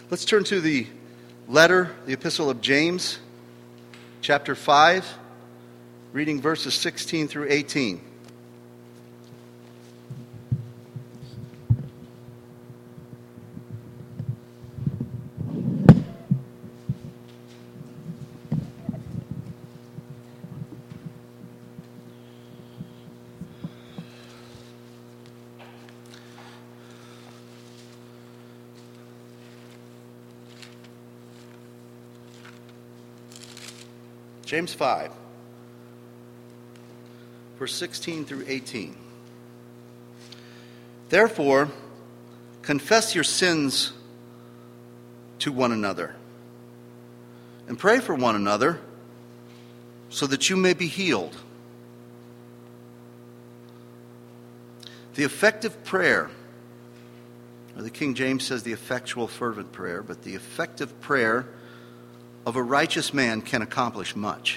Let's turn to the letter, the epistle of James, chapter 5, reading verses 16 through 18. James 5, verse 16 through 18. Therefore, confess your sins to one another, and pray for one another, so that you may be healed. The effective prayer, or the King James says the effectual fervent prayer, but the effective prayer of a righteous man can accomplish much.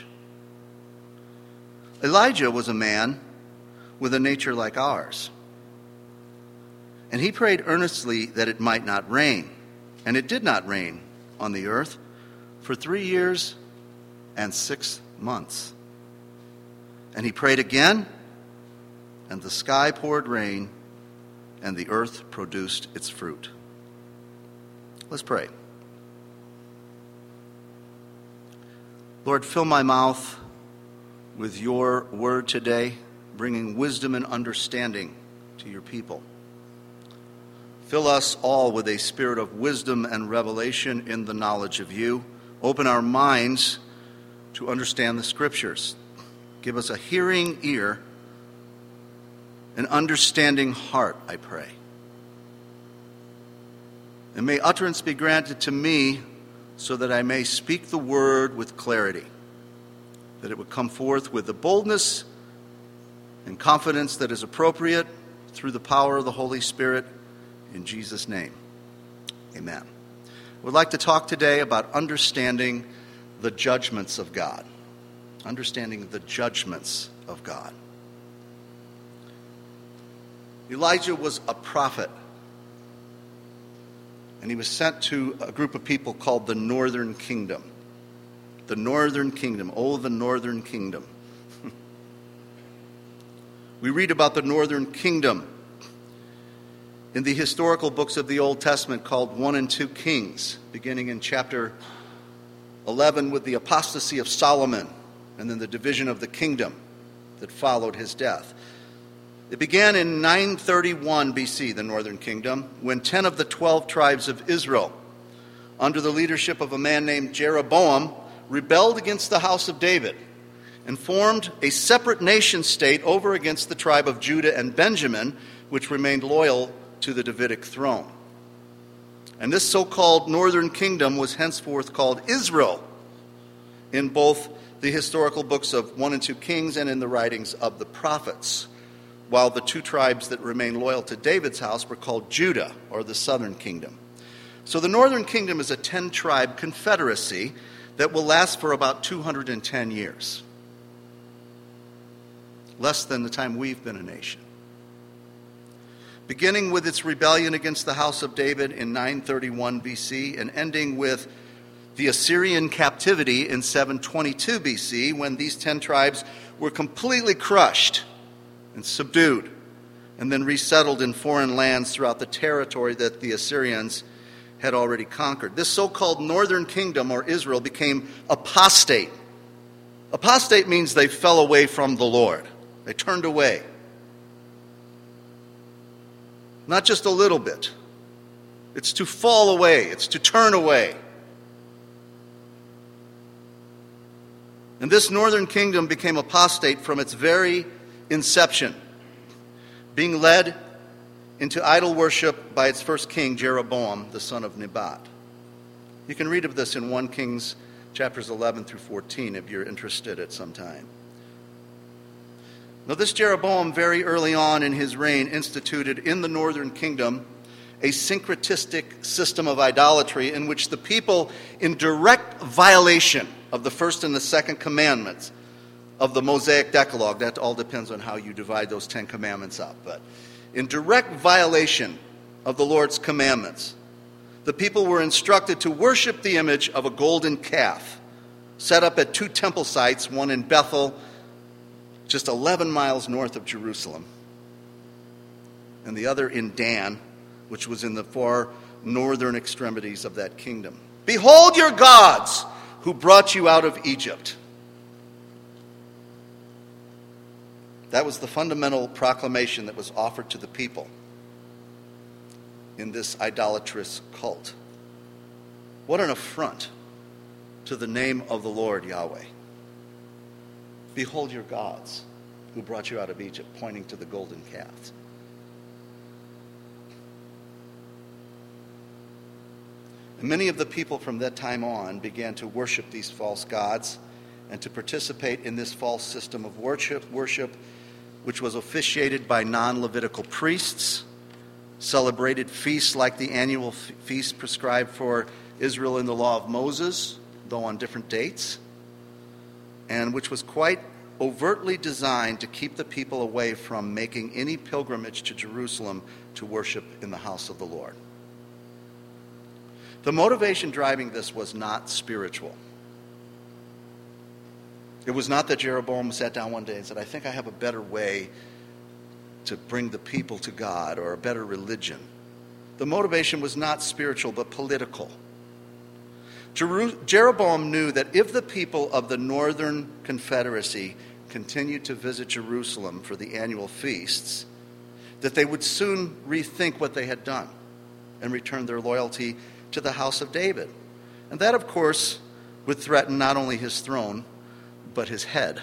Elijah was a man with a nature like ours, and he prayed earnestly that it might not rain, and it did not rain on the earth for 3 years and 6 months. And he prayed again, and the sky poured rain, and the earth produced its fruit. Let's pray. Lord, fill my mouth with your word today, bringing wisdom and understanding to your people. Fill us all with a spirit of wisdom and revelation in the knowledge of you. Open our minds to understand the Scriptures. Give us a hearing ear, an understanding heart, I pray. And may utterance be granted to me so that I may speak the word with clarity, that it would come forth with the boldness and confidence that is appropriate through the power of the Holy Spirit. In Jesus' name, amen. I would like to talk today about understanding the judgments of God. Understanding the judgments of God. Elijah was a prophet, and he was sent to a group of people called the Northern Kingdom. The Northern Kingdom. Oh, the Northern Kingdom. We read about the Northern Kingdom in the historical books of the Old Testament called 1 and 2 Kings, beginning in chapter 11 with the apostasy of Solomon and then the division of the kingdom that followed his death. It began in 931 BC, the Northern Kingdom, when 10 of the 12 tribes of Israel, under the leadership of a man named Jeroboam, rebelled against the house of David and formed a separate nation state over against the tribe of Judah and Benjamin, which remained loyal to the Davidic throne. And this so-called Northern Kingdom was henceforth called Israel in both the historical books of 1 and 2 Kings and in the writings of the prophets, while the two tribes that remained loyal to David's house were called Judah, or the Southern Kingdom. So the Northern Kingdom is a 10-tribe confederacy that will last for about 210 years. Less than the time we've been a nation. Beginning with its rebellion against the house of David in 931 BC and ending with the Assyrian captivity in 722 BC, when these 10 tribes were completely crushed and subdued, and then resettled in foreign lands throughout the territory that the Assyrians had already conquered. This so-called Northern Kingdom, or Israel, became apostate. Apostate means they fell away from the Lord. They turned away. Not just a little bit. It's to fall away. It's to turn away. And this Northern Kingdom became apostate from its very inception, being led into idol worship by its first king, Jeroboam, the son of Nebat. You can read of this in 1 Kings chapters 11 through 14 if you're interested at some time. Now, this Jeroboam, very early on in his reign, instituted in the Northern Kingdom a syncretistic system of idolatry in which the people, in direct violation of the first and the second commandments of the Mosaic Decalogue, that all depends on how you divide those 10 commandments up, but in direct violation of the Lord's commandments, the people were instructed to worship the image of a golden calf set up at 2 temple sites, one in Bethel, just 11 miles north of Jerusalem, and the other in Dan, which was in the far northern extremities of that kingdom. Behold your gods who brought you out of Egypt. That was the fundamental proclamation that was offered to the people in this idolatrous cult. What an affront to the name of the Lord Yahweh. Behold your gods who brought you out of Egypt, pointing to the golden calves. And many of the people from that time on began to worship these false gods and to participate in this false system of worship, which was officiated by non-Levitical priests, celebrated feasts like the annual feast prescribed for Israel in the law of Moses, though on different dates, and which was quite overtly designed to keep the people away from making any pilgrimage to Jerusalem to worship in the house of the Lord. The motivation driving this was not spiritual. It was not that Jeroboam sat down one day and said, I think I have a better way to bring the people to God, or a better religion. The motivation was not spiritual, but political. Jeroboam knew that if the people of the northern confederacy continued to visit Jerusalem for the annual feasts, that they would soon rethink what they had done and return their loyalty to the house of David. And that, of course, would threaten not only his throne, but his head.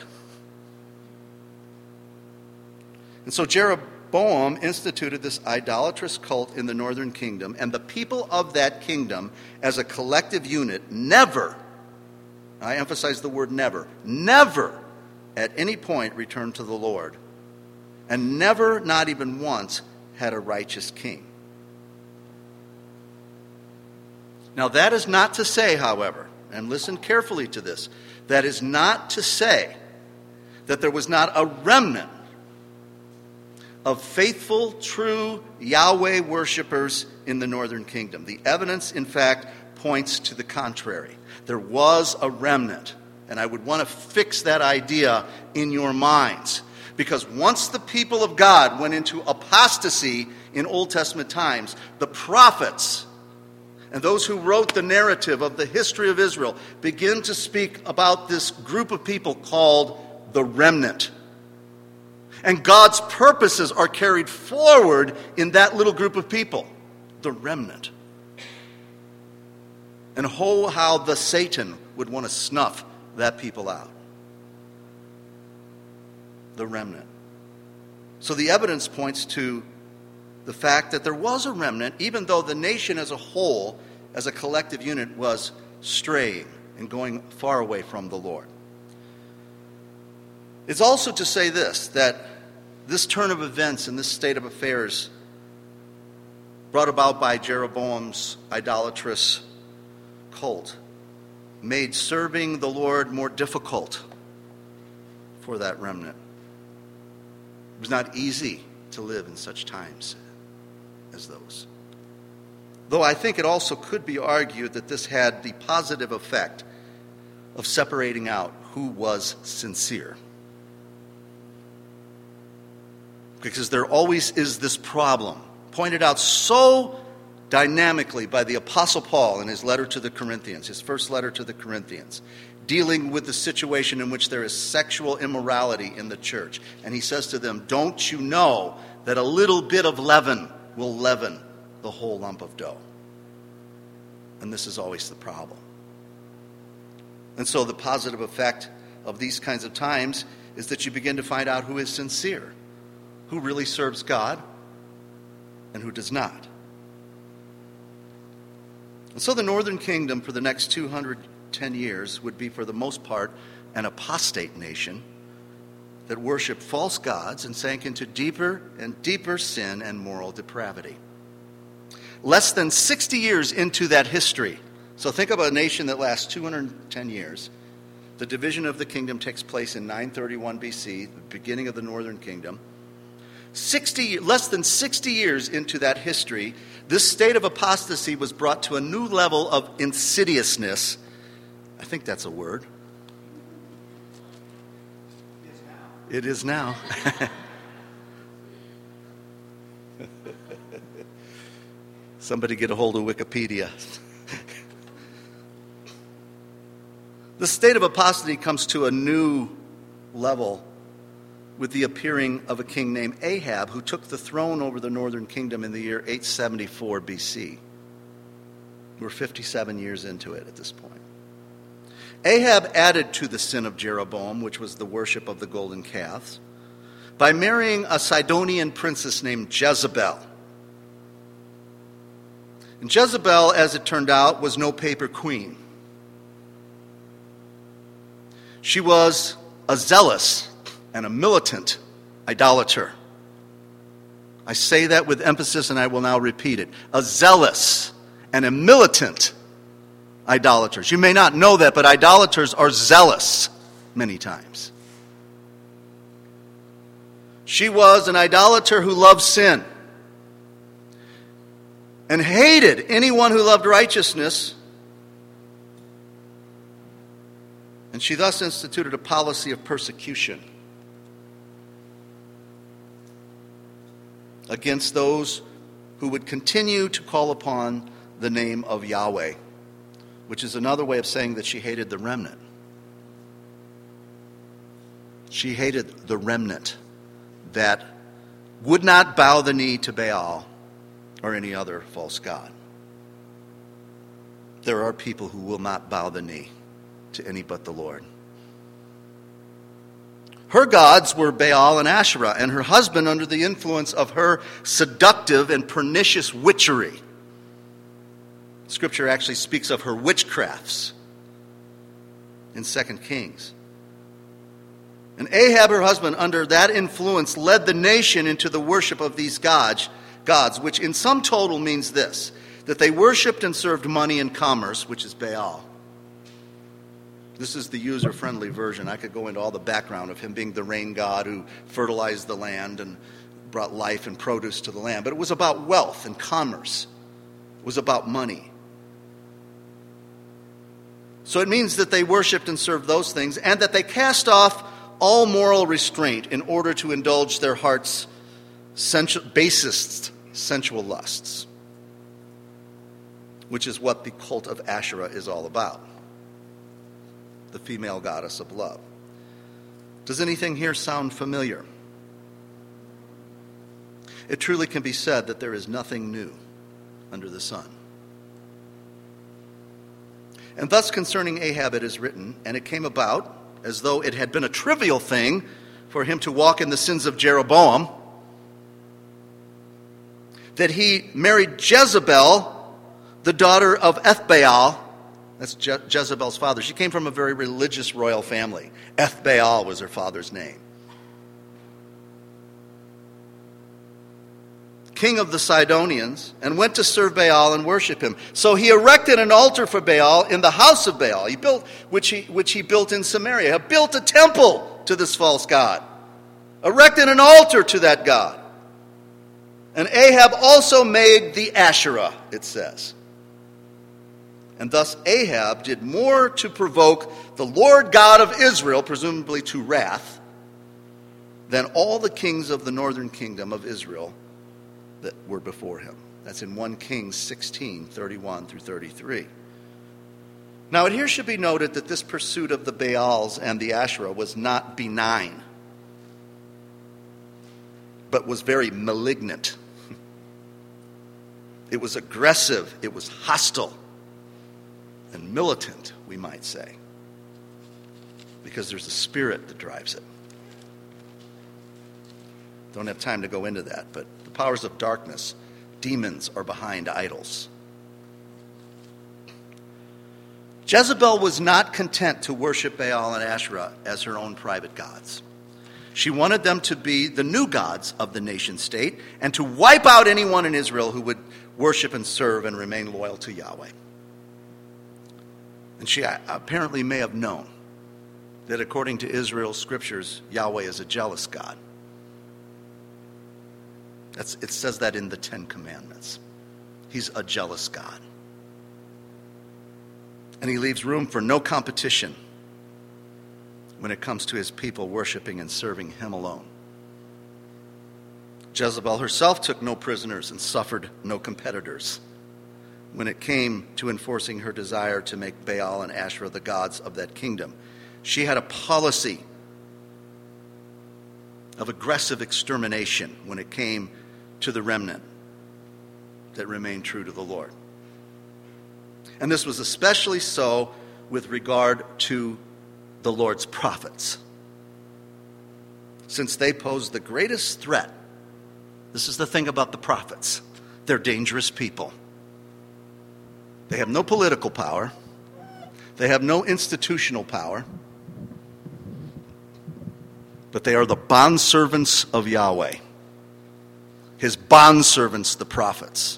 And so Jeroboam instituted this idolatrous cult in the northern kingdom, and the people of that kingdom, as a collective unit, never, I emphasize the word never at any point returned to the Lord, and never, not even once, had a righteous king. Now that is not to say, however, and listen carefully to this, that is not to say that there was not a remnant of faithful, true Yahweh worshipers in the northern kingdom. The evidence, in fact, points to the contrary. There was a remnant, and I would want to fix that idea in your minds, because once the people of God went into apostasy in Old Testament times, the prophets and those who wrote the narrative of the history of Israel begin to speak about this group of people called the remnant. And God's purposes are carried forward in that little group of people, the remnant. And oh, how the Satan would want to snuff that people out. The remnant. So the evidence points to the fact that there was a remnant, even though the nation as a whole, as a collective unit, was straying and going far away from the Lord. It's also to say this, that this turn of events and this state of affairs brought about by Jeroboam's idolatrous cult made serving the Lord more difficult for that remnant. It was not easy to live in such times as those. Though I think it also could be argued that this had the positive effect of separating out who was sincere. Because there always is this problem, pointed out so dynamically by the Apostle Paul in his letter to the Corinthians, his first letter to the Corinthians, dealing with the situation in which there is sexual immorality in the church. And he says to them, don't you know that a little bit of leaven will leaven the whole lump of dough? And this is always the problem. And so the positive effect of these kinds of times is that you begin to find out who is sincere, who really serves God, and who does not. And so the northern kingdom for the next 210 years would be, for the most part, an apostate nation that worshiped false gods and sank into deeper and deeper sin and moral depravity. Less than 60 years into that history, so think of a nation that lasts 210 years. The division of the kingdom takes place in 931 BC, the beginning of the northern kingdom. less than 60 years into that history, this state of apostasy was brought to a new level of insidiousness. I think that's a word. It is now. Somebody get a hold of Wikipedia. The state of apostasy comes to a new level with the appearing of a king named Ahab, who took the throne over the northern kingdom in the year 874 BC. We're 57 years into it at this point. Ahab added to the sin of Jeroboam, which was the worship of the golden calves, by marrying a Sidonian princess named Jezebel. And Jezebel, as it turned out, was no paper queen. She was a zealous and a militant idolater. I say that with emphasis, and I will now repeat it. A zealous and a militant idolaters. You may not know that, but idolaters are zealous many times. She was an idolater who loved sin and hated anyone who loved righteousness. And she thus instituted a policy of persecution against those who would continue to call upon the name of Yahweh, which is another way of saying that she hated the remnant. She hated the remnant that would not bow the knee to Baal or any other false god. There are people who will not bow the knee to any but the Lord. Her gods were Baal and Asherah, and her husband under the influence of her seductive and pernicious witchery. Scripture actually speaks of her witchcrafts in 2 Kings. And Ahab, her husband, under that influence, led the nation into the worship of these gods, which in sum total means this, that they worshipped and served money and commerce, which is Baal. This is the user-friendly version. I could go into all the background of him being the rain god who fertilized the land and brought life and produce to the land. But it was about wealth and commerce. It was about money. So it means that they worshipped and served those things, and that they cast off all moral restraint in order to indulge their heart's basest sensual lusts, which is what the cult of Asherah is all about. The female goddess of love. Does anything here sound familiar? It truly can be said that there is nothing new under the sun. And thus concerning Ahab it is written, and it came about, as though it had been a trivial thing for him to walk in the sins of Jeroboam, that he married Jezebel, the daughter of Ethbaal. That's Jezebel's father. She came from a very religious royal family. Ethbaal was her father's name. King of the Sidonians, and went to serve Baal and worship him. So he erected an altar for Baal in the house of Baal, which he built in Samaria. He built a temple to this false god, erected an altar to that god. And Ahab also made the Asherah, it says. And thus Ahab did more to provoke the Lord God of Israel, presumably to wrath, than all the kings of the northern kingdom of Israel that were before him. That's in 1 Kings 16, 31 through 33. Now it here should be noted that this pursuit of the Baals and the Asherah was not benign, but was very malignant. It was aggressive, it was hostile, and militant, we might say, because there's a spirit that drives it. Don't have time to go into that, but the powers of darkness, demons, are behind idols. Jezebel was not content to worship Baal and Asherah as her own private gods. She wanted them to be the new gods of the nation state and to wipe out anyone in Israel who would worship and serve and remain loyal to Yahweh. And she apparently may have known that according to Israel's scriptures, Yahweh is a jealous God. It says that in the Ten Commandments. He's a jealous God. And he leaves room for no competition when it comes to his people worshiping and serving him alone. Jezebel herself took no prisoners and suffered no competitors when it came to enforcing her desire to make Baal and Asherah the gods of that kingdom. She had a policy of aggressive extermination when it came to the remnant that remained true to the Lord. And this was especially so with regard to the Lord's prophets, since they posed the greatest threat. This is the thing about the prophets. They're dangerous people. They have no political power. They have no institutional power. But they are the bondservants of Yahweh. His bondservants, the prophets.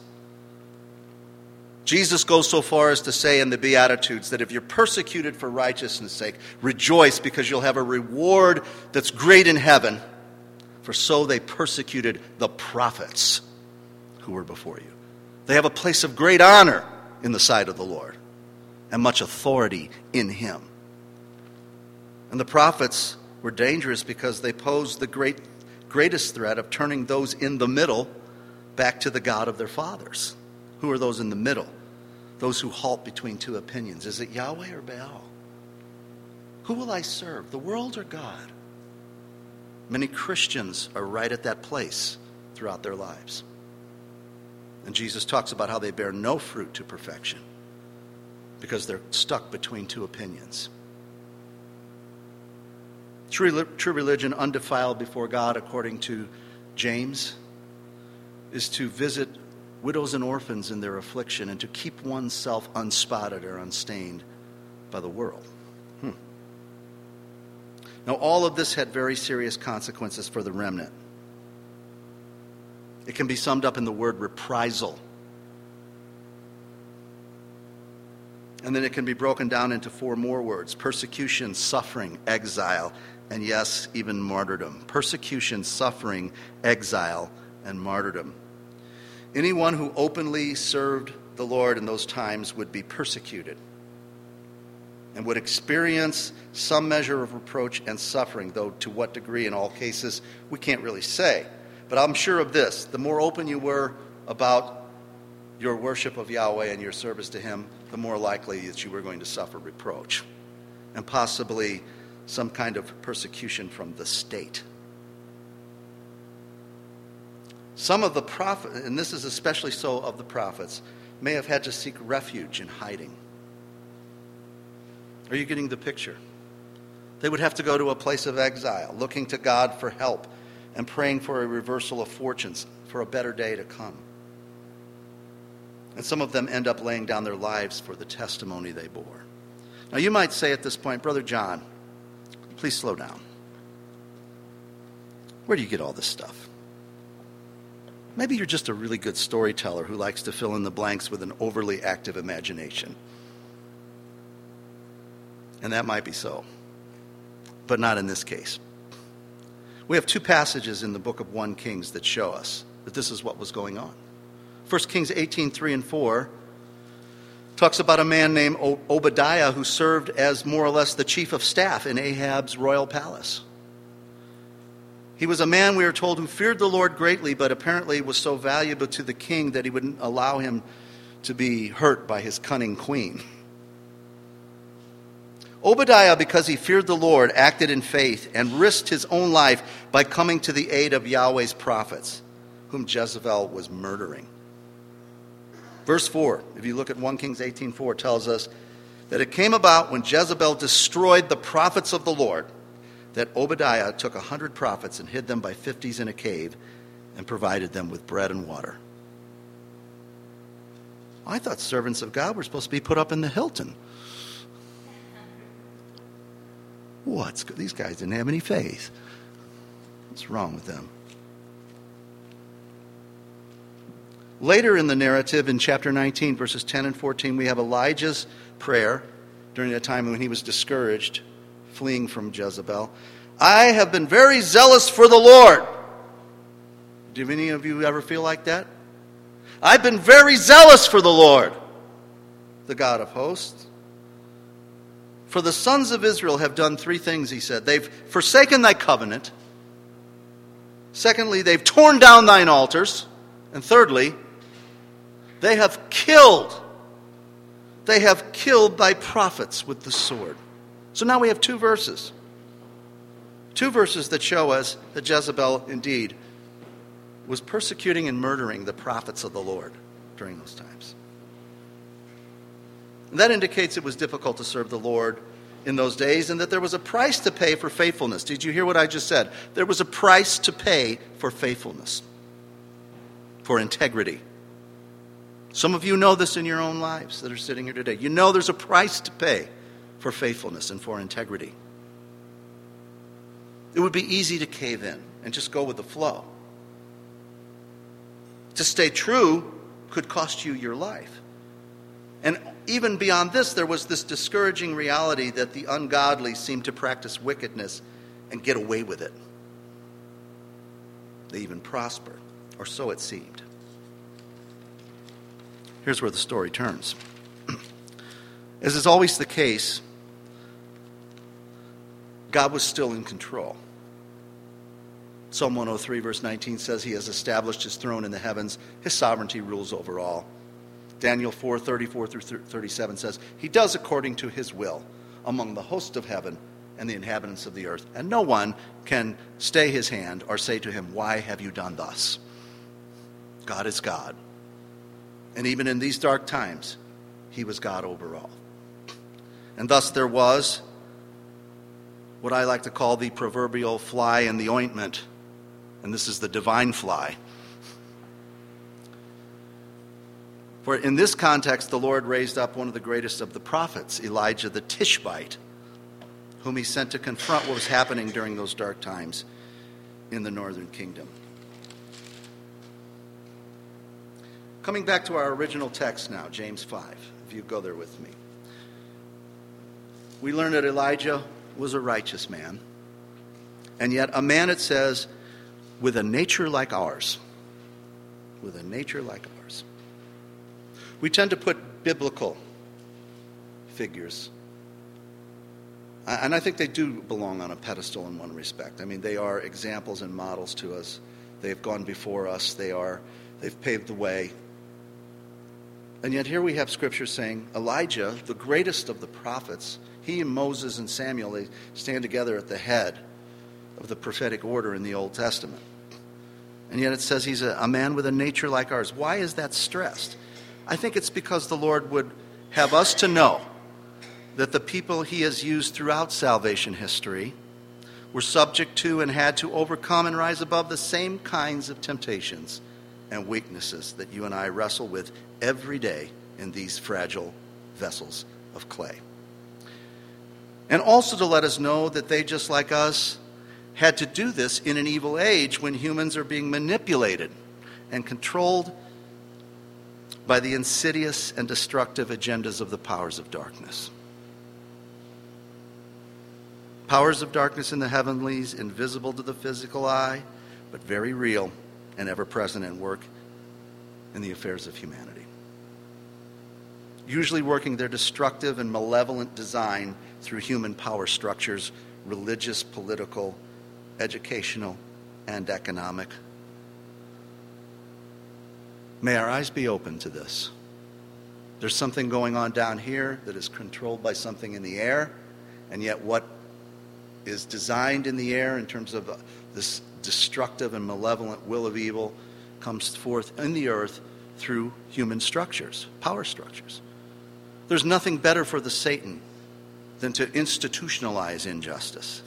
Jesus goes so far as to say in the Beatitudes that if you're persecuted for righteousness' sake, rejoice, because you'll have a reward that's great in heaven. For so they persecuted the prophets who were before you. They have a place of great honor in the sight of the Lord and much authority in him. And the prophets were dangerous because they posed the greatest threat of turning those in the middle back to the God of their fathers. Who are those in the middle? Those who halt between two opinions. Is it Yahweh or Baal? Who will I serve, the world or God? Many Christians are right at that place throughout their lives. And Jesus talks about how they bear no fruit to perfection because they're stuck between two opinions. True religion, undefiled before God, according to James, is to visit widows and orphans in their affliction and to keep oneself unspotted or unstained by the world. Now, all of this had very serious consequences for the remnant. It can be summed up in the word reprisal. And then it can be broken down into 4 more words: persecution, suffering, exile, and yes, even martyrdom. Persecution, suffering, exile, and martyrdom. Anyone who openly served the Lord in those times would be persecuted and would experience some measure of reproach and suffering, though to what degree in all cases we can't really say. But I'm sure of this: the more open you were about your worship of Yahweh and your service to him, the more likely that you were going to suffer reproach and possibly some kind of persecution from the state. Some of the prophets, and this is especially so of the prophets, may have had to seek refuge in hiding. Are you getting the picture? They would have to go to a place of exile, looking to God for help and praying for a reversal of fortunes, for a better day to come. And some of them end up laying down their lives for the testimony they bore. Now you might say at this point, Brother John, please slow down. Where do you get all this stuff? Maybe you're just a really good storyteller who likes to fill in the blanks with an overly active imagination. And that might be so, but not in this case. We have 2 passages in the book of 1 Kings that show us that this is what was going on. 1 Kings 18:3 and 4 talks about a man named Obadiah who served as more or less the chief of staff in Ahab's royal palace. He was a man, we are told, who feared the Lord greatly, but apparently was so valuable to the king that he wouldn't allow him to be hurt by his cunning queen. Obadiah, because he feared the Lord, acted in faith and risked his own life by coming to the aid of Yahweh's prophets, whom Jezebel was murdering. Verse 4, if you look at 1 Kings 18:4, tells us that it came about when Jezebel destroyed the prophets of the Lord that Obadiah took 100 prophets and hid them by 50s in a cave and provided them with bread and water. I thought servants of God were supposed to be put up in the Hilton. These guys didn't have any faith. What's wrong with them? Later in the narrative, in chapter 19, verses 10 and 14, we have Elijah's prayer during a time when he was discouraged, fleeing from Jezebel. I have been very zealous for the Lord. Do any of you ever feel like that? I've been very zealous for the Lord, the God of hosts. For the sons of Israel have done three things, he said. They've forsaken thy covenant. Secondly, they've torn down thine altars. And thirdly, they have killed thy prophets with the sword. So now we have two verses. Two verses that show us that Jezebel indeed was persecuting and murdering the prophets of the Lord during those times. And that indicates it was difficult to serve the Lord in those days and that there was a price to pay for faithfulness. Did you hear what I just said? There was a price to pay for faithfulness, for integrity. Some of you know this in your own lives that are sitting here today. You know there's a price to pay for faithfulness and for integrity. It would be easy to cave in and just go with the flow. To stay true could cost you your life. And even beyond this, there was this discouraging reality that the ungodly seemed to practice wickedness and get away with it. They even prospered, or so it seemed. Here's where the story turns. As is always the case, God was still in control. Psalm 103 verse 19 says he has established his throne in the heavens. His sovereignty rules over all. Daniel 4:34 through 37 says he does according to his will among the hosts of heaven and the inhabitants of the earth. And no one can stay his hand or say to him, why have you done thus? God is God. And even in these dark times, he was God over all. And thus there was what I like to call the proverbial fly in the ointment. And this is the divine fly. For in this context, the Lord raised up one of the greatest of the prophets, Elijah the Tishbite, whom he sent to confront what was happening during those dark times in the northern kingdom. Coming back to our original text now, James 5, if you go there with me. We learn that Elijah was a righteous man, and yet a man, it says, with a nature like ours. With a nature like ours. We tend to put biblical figures, and I think they do belong on a pedestal in one respect. I mean, they are examples and models to us. They've gone before us. They've paved the way. And yet here we have Scripture saying Elijah, the greatest of the prophets, he and Moses and Samuel, they stand together at the head of the prophetic order in the Old Testament. And yet it says he's a man with a nature like ours. Why is that stressed? I think it's because the Lord would have us to know that the people he has used throughout salvation history were subject to and had to overcome and rise above the same kinds of temptations and weaknesses that you and I wrestle with every day in these fragile vessels of clay. And also to let us know that they, just like us, had to do this in an evil age when humans are being manipulated and controlled by the insidious and destructive agendas of the powers of darkness. Powers of darkness in the heavenlies, invisible to the physical eye, but very real and ever-present in work in the affairs of humanity. Usually working their destructive and malevolent design through human power structures, religious, political, educational, and economic. May our eyes be open to this. There's something going on down here that is controlled by something in the air, and yet what is designed in the air in terms of this destructive and malevolent will of evil comes forth in the earth through human structures, power structures. There's nothing better for the Satan than to institutionalize injustice.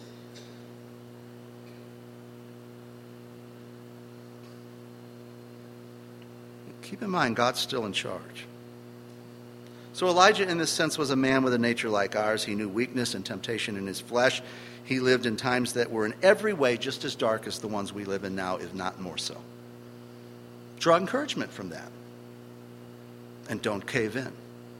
Keep in mind, God's still in charge. So Elijah, in this sense, was a man with a nature like ours. He knew weakness and temptation in his flesh. He lived in times that were in every way just as dark as the ones we live in now, if not more so. Draw encouragement from that. And don't cave in.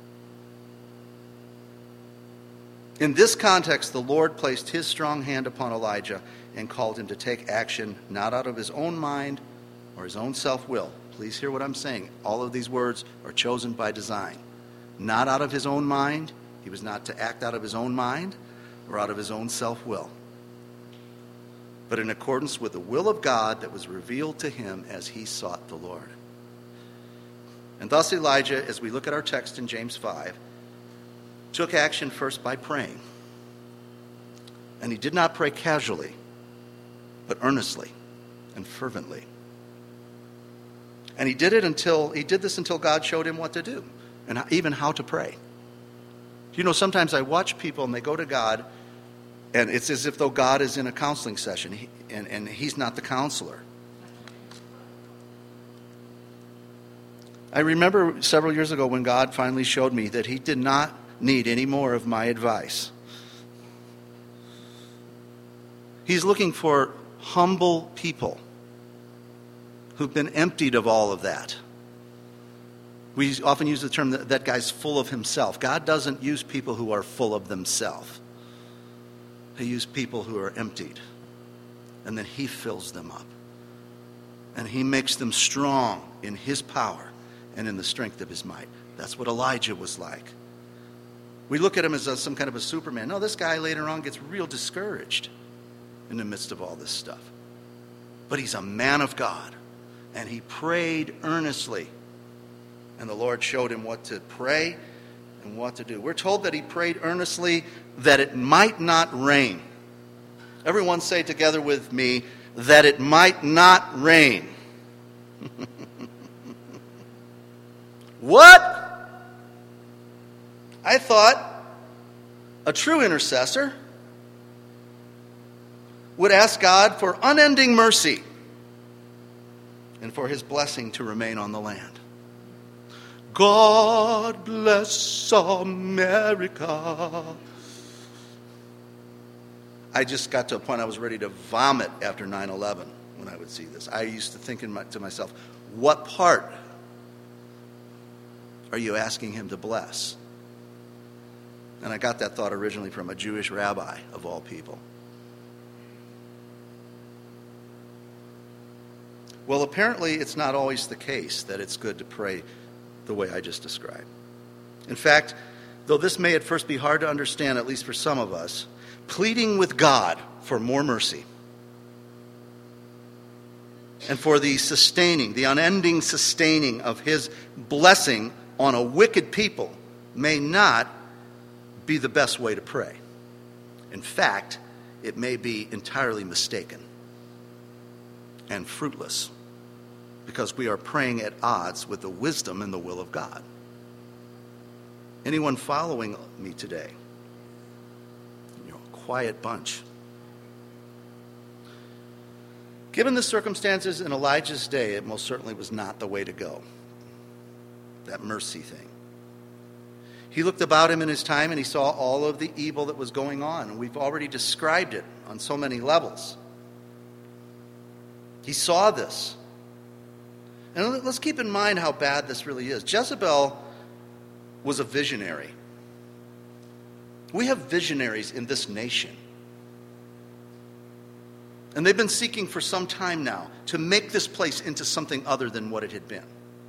In this context, the Lord placed his strong hand upon Elijah and called him to take action, not out of his own mind or his own self-will. Please hear what I'm saying. All of these words are chosen by design. Not out of his own mind. He was not to act out of his own mind or out of his own self-will, but in accordance with the will of God that was revealed to him as he sought the Lord. And thus Elijah, as we look at our text in James 5, took action first by praying. And he did not pray casually, but earnestly and fervently. And he did this until God showed him what to do and even how to pray. You know, sometimes I watch people and they go to God, and it's as if though God is in a counseling session, and he's not the counselor. I remember several years ago when God finally showed me that he did not need any more of my advice. He's looking for humble people who've been emptied of all of that. We often use the term that guy's full of himself. God doesn't use people who are full of themselves. He uses people who are emptied. And then he fills them up. And he makes them strong in his power and in the strength of his might. That's what Elijah was like. We look at him as some kind of a Superman. No, this guy later on gets real discouraged in the midst of all this stuff. But he's a man of God. And he prayed earnestly. And the Lord showed him what to pray and what to do. We're told that he prayed earnestly that it might not rain. Everyone say together with me, that it might not rain. What? I thought a true intercessor would ask God for unending mercy and for his blessing to remain on the land. God bless America. I just got to a point I was ready to vomit after 9/11 when I would see this. I used to think to myself, what part are you asking him to bless? And I got that thought originally from a Jewish rabbi, of all people. Well, apparently it's not always the case that it's good to pray the way I just described. In fact, though this may at first be hard to understand, at least for some of us, pleading with God for more mercy and for the unending sustaining of his blessing on a wicked people may not be the best way to pray. In fact, it may be entirely mistaken and fruitless, because we are praying at odds with the wisdom and the will of God. Anyone following me today? You're a quiet bunch. Given the circumstances in Elijah's day, it most certainly was not the way to go. That mercy thing. He looked about him in his time and he saw all of the evil that was going on. And we've already described it on so many levels. He saw this. And let's keep in mind how bad this really is. Jezebel was a visionary. We have visionaries in this nation. And they've been seeking for some time now to make this place into something other than what it had been.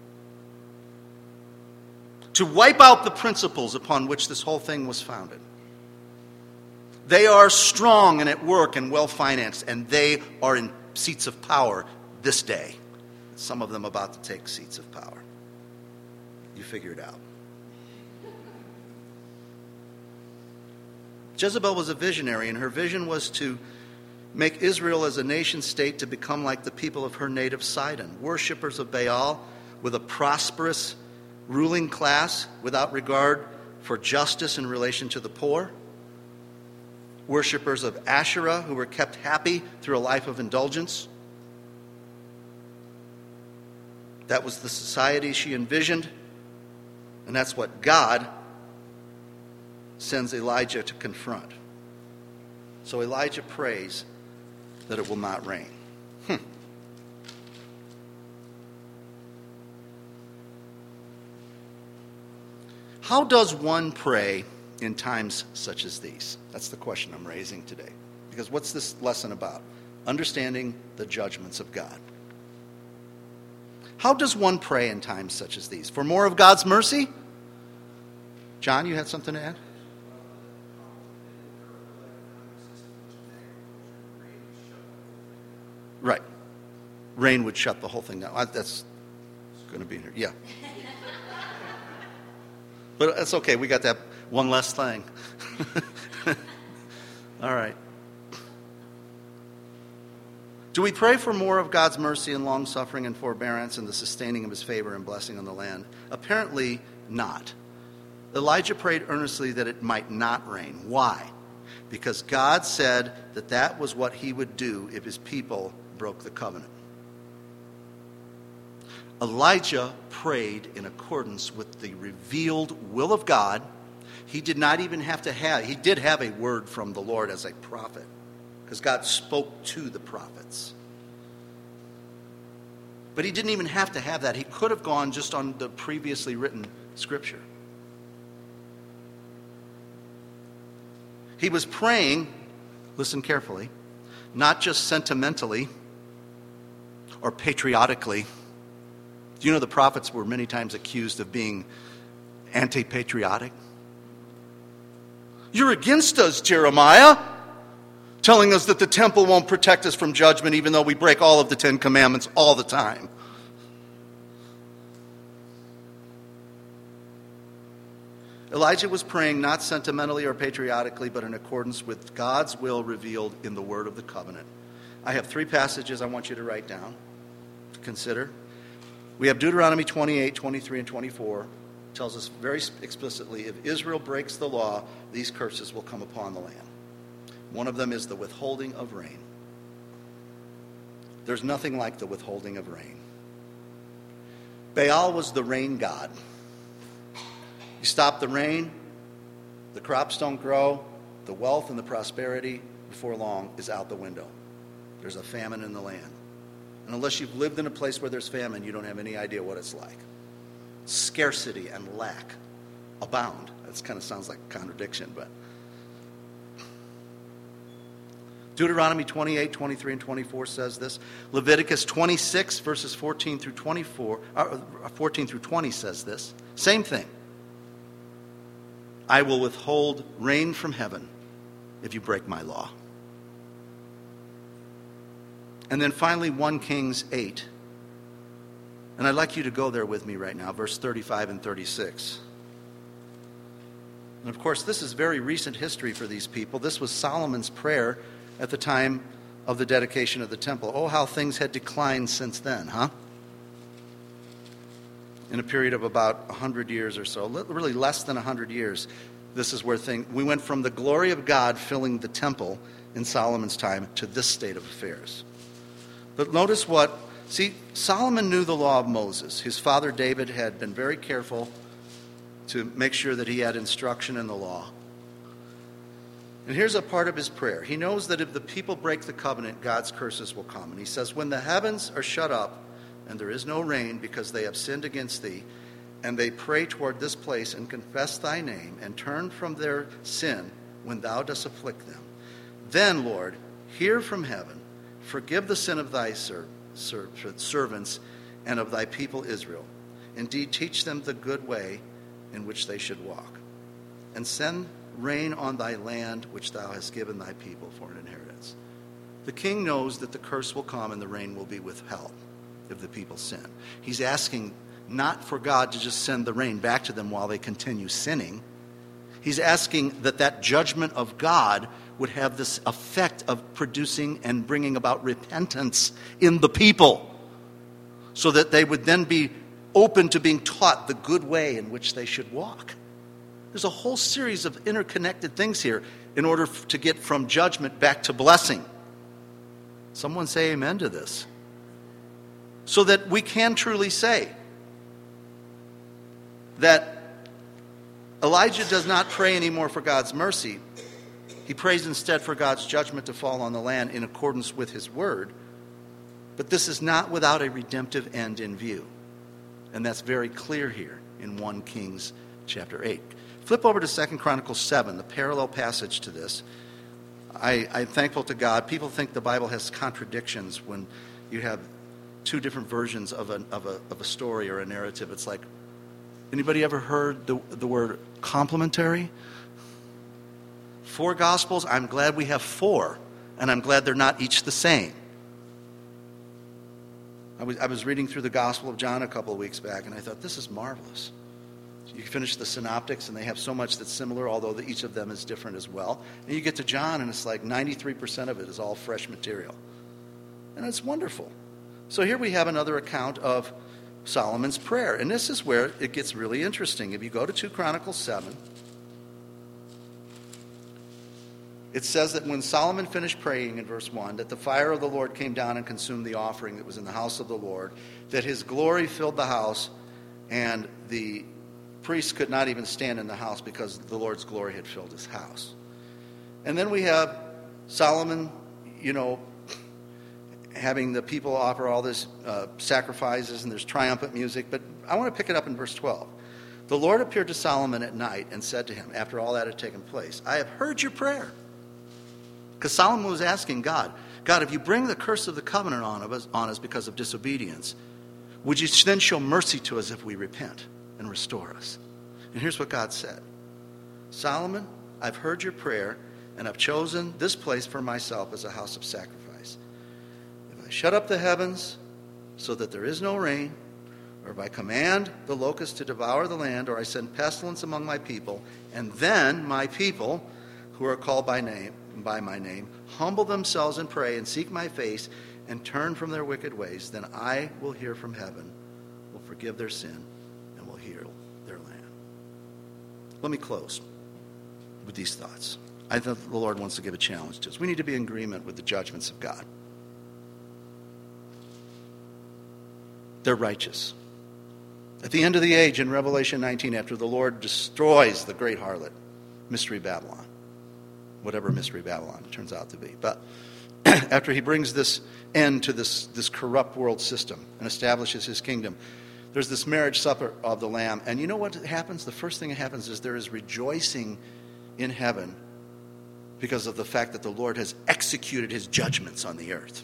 To wipe out the principles upon which this whole thing was founded. They are strong and at work and well-financed, and they are in seats of power this day. Some of them about to take seats of power. You figure it out. Jezebel was a visionary, and her vision was to make Israel as a nation state to become like the people of her native Sidon, worshippers of Baal with a prosperous ruling class without regard for justice in relation to the poor, worshippers of Asherah who were kept happy through a life of indulgence. That was the society she envisioned, and that's what God sends Elijah to confront. So Elijah prays that it will not rain. How does one pray in times such as these? That's the question I'm raising today. Because what's this lesson about? Understanding the judgments of God. How does one pray in times such as these? For more of God's mercy? John, you had something to add? Right. Rain would shut the whole thing down. That's going to be here. Yeah. But it's okay. We got that one less thing. All right. Do we pray for more of God's mercy and long-suffering and forbearance and the sustaining of his favor and blessing on the land? Apparently not. Elijah prayed earnestly that it might not rain. Why? Because God said that that was what he would do if his people broke the covenant. Elijah prayed in accordance with the revealed will of God. He did not even have to have, he did have a word from the Lord as a prophet, because God spoke to the prophets. But he didn't even have to have that. He could have gone just on the previously written scripture. He was praying, listen carefully, not just sentimentally or patriotically. Do you know the prophets were many times accused of being anti-patriotic? You're against us, Jeremiah, telling us that the temple won't protect us from judgment even though we break all of the 10 Commandments all the time. Elijah was praying not sentimentally or patriotically, but in accordance with God's will revealed in the Word of the Covenant. I have 3 passages I want you to write down to consider. We have Deuteronomy 28, 23, and 24. It tells us very explicitly, if Israel breaks the law, these curses will come upon the land. One of them is the withholding of rain. There's nothing like the withholding of rain. Baal was the rain god. You stop the rain, the crops don't grow, the wealth and the prosperity before long is out the window. There's a famine in the land. And unless you've lived in a place where there's famine, you don't have any idea what it's like. Scarcity and lack abound. That kind of sounds like a contradiction, but Deuteronomy 28, 23, and 24 says this. Leviticus 26, verses 14 through 20 says this. Same thing. I will withhold rain from heaven if you break my law. And then finally, 1 Kings 8. And I'd like you to go there with me right now, verse 35 and 36. And of course, this is very recent history for these people. This was Solomon's prayer at the time of the dedication of the temple. Oh, how things had declined since then, huh? In a period of about 100 years or so, really less than 100 years, this is where we went from the glory of God filling the temple in Solomon's time to this state of affairs. But notice Solomon knew the law of Moses. His father David had been very careful to make sure that he had instruction in the law. And here's a part of his prayer. He knows that if the people break the covenant, God's curses will come. And he says, when the heavens are shut up and there is no rain because they have sinned against thee, and they pray toward this place and confess thy name and turn from their sin when thou dost afflict them, then, Lord, hear from heaven, forgive the sin of thy servants and of thy people Israel. Indeed, teach them the good way in which they should walk, and send rain on thy land which thou hast given thy people for an inheritance. The king knows that the curse will come and the rain will be withheld if the people sin. He's asking not for God to just send the rain back to them while they continue sinning. He's asking that judgment of God would have this effect of producing and bringing about repentance in the people, so that they would then be open to being taught the good way in which they should walk. There's a whole series of interconnected things here in order to get from judgment back to blessing. Someone say amen to this. So that we can truly say that Elijah does not pray anymore for God's mercy. He prays instead for God's judgment to fall on the land in accordance with his word. But this is not without a redemptive end in view. And that's very clear here in 1 Kings chapter 8. Flip over to 2 Chronicles 7, the parallel passage to this. I'm thankful to God. People think the Bible has contradictions when you have two different versions of a story or a narrative. It's like, anybody ever heard the word complementary? 4 Gospels, I'm glad we have 4, and I'm glad they're not each the same. I was reading through the Gospel of John a couple of weeks back, and I thought, this is marvelous. You finish the synoptics, and they have so much that's similar, although each of them is different as well. And you get to John, and it's like 93% of it is all fresh material. And it's wonderful. So here we have another account of Solomon's prayer. And this is where it gets really interesting. If you go to 2 Chronicles 7, it says that when Solomon finished praying in verse 1, that the fire of the Lord came down and consumed the offering that was in the house of the Lord, that his glory filled the house, and the priests could not even stand in the house because the Lord's glory had filled his house. And then we have Solomon, having the people offer all this sacrifices, and there's triumphant music. But I want to pick it up in verse 12. The Lord appeared to Solomon at night and said to him, after all that had taken place, I have heard your prayer. Because Solomon was asking God, if you bring the curse of the covenant on us because of disobedience, would you then show mercy to us if we repent and restore us? And here's what God said. Solomon, I've heard your prayer, and I've chosen this place for myself as a house of sacrifice. If I shut up the heavens so that there is no rain, or if I command the locusts to devour the land, or I send pestilence among my people, and then my people, who are called by my name, humble themselves and pray and seek my face and turn from their wicked ways, then I will hear from heaven, will forgive their sin, and will heal their land. Let me close with these thoughts. I think the Lord wants to give a challenge to us. We need to be in agreement with the judgments of God. They're righteous. At the end of the age, in Revelation 19, after the Lord destroys the great harlot, Mystery Babylon, whatever Mystery Babylon it turns out to be. But after he brings this end to this corrupt world system and establishes his kingdom, there's this marriage supper of the Lamb. And you know what happens? The first thing that happens is there is rejoicing in heaven because of the fact that the Lord has executed his judgments on the earth.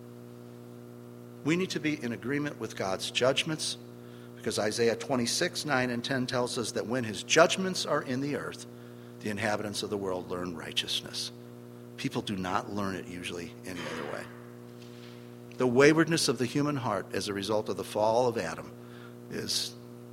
We need to be in agreement with God's judgments because Isaiah 26, 9 and 10 tells us that when his judgments are in the earth, the inhabitants of the world learn righteousness. People do not learn it usually any other way. The waywardness of the human heart as a result of the fall of Adam is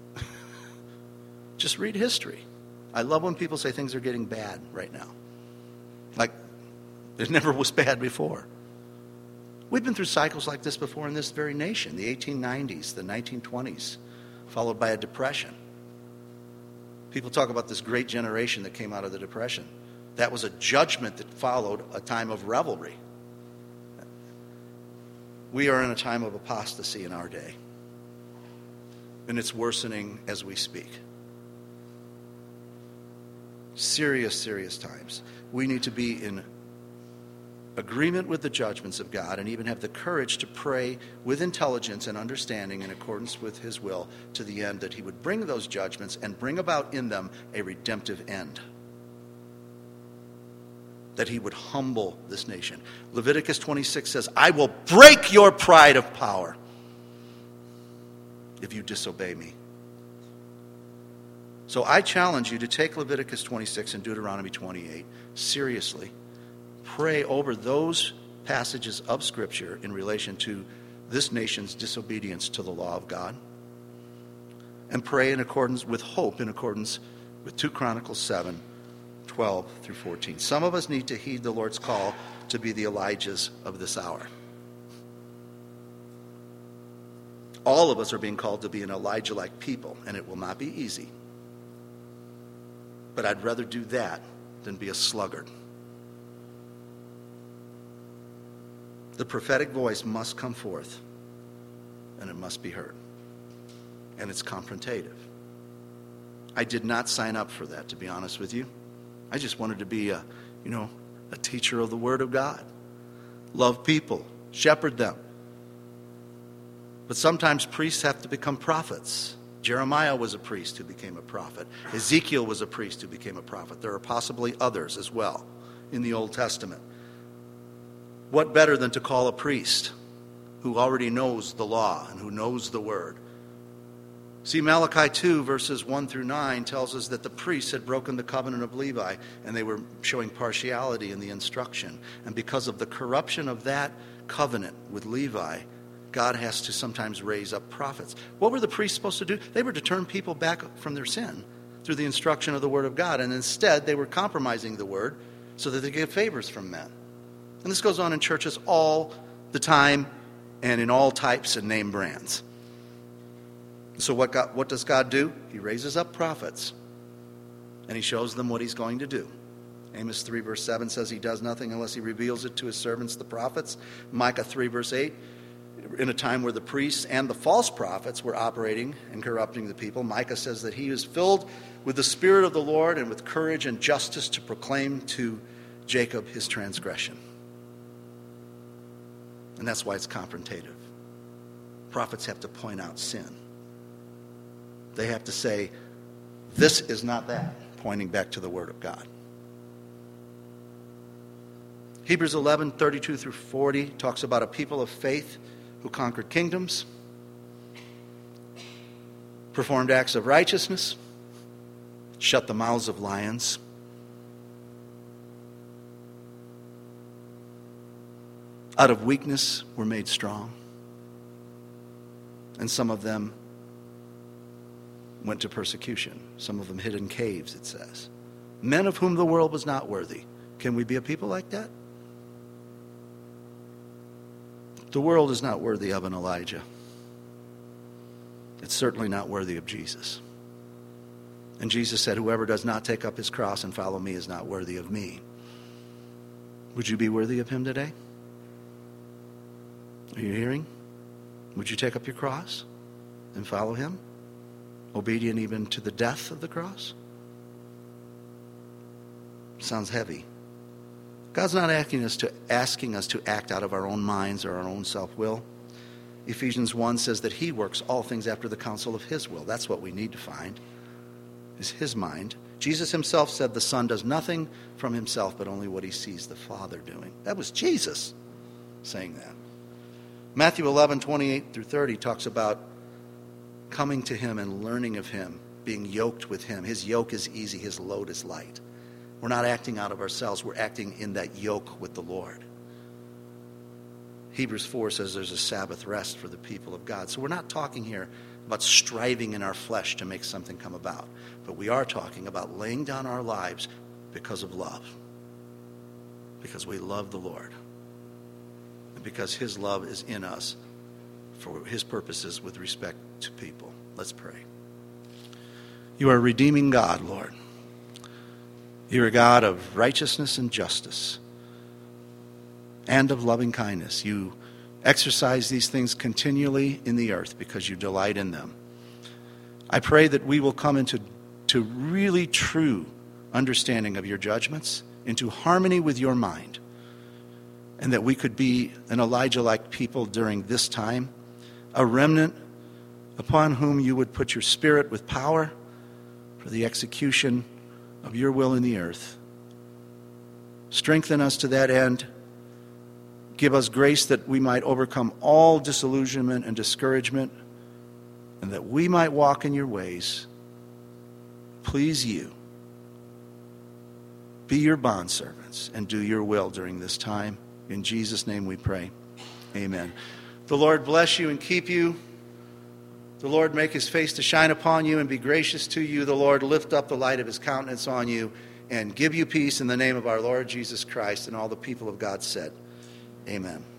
just read history. I love when people say things are getting bad right now. Like it never was bad before. We've been through cycles like this before in this very nation, the 1890s, the 1920s, followed by a depression. People talk about this great generation that came out of the Depression. That was a judgment that followed a time of revelry. We are in a time of apostasy in our day. And it's worsening as we speak. Serious, serious times. We need to be in agreement with the judgments of God and even have the courage to pray with intelligence and understanding in accordance with his will to the end that he would bring those judgments and bring about in them a redemptive end. That he would humble this nation. Leviticus 26 says, I will break your pride of power if you disobey me. So I challenge you to take Leviticus 26 and Deuteronomy 28 seriously. Pray over those passages of Scripture in relation to this nation's disobedience to the law of God. And pray in accordance with hope, in accordance with 2 Chronicles 7, 12 through 14. Some of us need to heed the Lord's call to be the Elijahs of this hour. All of us are being called to be an Elijah-like people, and it will not be easy. But I'd rather do that than be a sluggard. The prophetic voice must come forth, and it must be heard. And it's confrontative. I did not sign up for that, to be honest with you. I just wanted to be a teacher of the Word of God. Love people, shepherd them. But sometimes priests have to become prophets. Jeremiah was a priest who became a prophet. Ezekiel was a priest who became a prophet. There are possibly others as well in the Old Testament. What better than to call a priest who already knows the law and who knows the word. See, Malachi 2, verses 1 through 9 tells us that the priests had broken the covenant of Levi, and they were showing partiality in the instruction. And because of the corruption of that covenant with Levi, God has to sometimes raise up prophets. What were the priests supposed to do? They were to turn people back from their sin through the instruction of the word of God. And instead, they were compromising the word so that they could get favors from men. And this goes on in churches all the time and in all types and name brands. So what does God do? He raises up prophets, and he shows them what he's going to do. Amos 3 verse 7 says he does nothing unless he reveals it to his servants, the prophets. Micah 3 verse 8, in a time where the priests and the false prophets were operating and corrupting the people, Micah says that he is filled with the Spirit of the Lord and with courage and justice to proclaim to Jacob his transgression. And that's why it's confrontative. Prophets have to point out sin. They have to say, this is not that, pointing back to the Word of God. Hebrews 11, 32 through 40 talks about a people of faith who conquered kingdoms, performed acts of righteousness, shut the mouths of lions. Out of weakness were made strong. And some of them went to persecution. Some of them hid in caves, it says. Men of whom the world was not worthy. Can we be a people like that? The world is not worthy of an Elijah. It's certainly not worthy of Jesus. And Jesus said, whoever does not take up his cross and follow me is not worthy of me. Would you be worthy of him today? Are you hearing? Would you take up your cross and follow him? Obedient even to the death of the cross? Sounds heavy. God's not asking us to act out of our own minds or our own self-will. Ephesians 1 says that he works all things after the counsel of his will. That's what we need to find, is his mind. Jesus himself said the Son does nothing from himself, but only what he sees the Father doing. That was Jesus saying that. Matthew 11, 28 through 30 talks about coming to him and learning of him, being yoked with him. His yoke is easy, his load is light. We're not acting out of ourselves, we're acting in that yoke with the Lord. Hebrews 4 says there's a Sabbath rest for the people of God. So we're not talking here about striving in our flesh to make something come about. But we are talking about laying down our lives because of love. Because we love the Lord. And because his love is in us for his purposes with respect to people. Let's pray. You are a redeeming God, Lord. You're a God of righteousness and justice and of loving kindness. You exercise these things continually in the earth because you delight in them. I pray that we will come into really true understanding of your judgments, into harmony with your mind, and that we could be an Elijah-like people during this time, a remnant upon whom you would put your Spirit with power for the execution of your will in the earth. Strengthen us to that end. Give us grace that we might overcome all disillusionment and discouragement, and that we might walk in your ways, please you, be your bondservants, and do your will during this time. In Jesus' name we pray. Amen. The Lord bless you and keep you. The Lord make his face to shine upon you and be gracious to you. The Lord lift up the light of his countenance on you and give you peace in the name of our Lord Jesus Christ. And all the people of God said, amen.